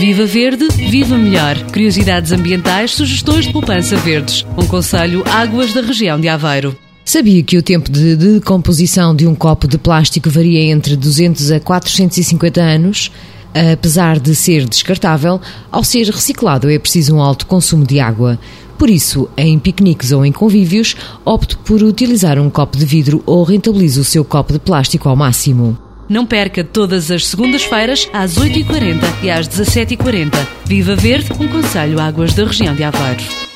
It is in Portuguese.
Viva Verde, viva melhor. Curiosidades ambientais, sugestões de poupança verdes. Um conselho Águas da região de Aveiro. Sabia que o tempo de decomposição de um copo de plástico varia entre 200 a 450 anos? Apesar de ser descartável, ao ser reciclado é preciso um alto consumo de água. Por isso, em piqueniques ou em convívios, opte por utilizar um copo de vidro ou rentabilize o seu copo de plástico ao máximo. Não perca todas as segundas-feiras às 8h40 e às 17h40. Viva Verde, um conselho Águas da região de Aveiro.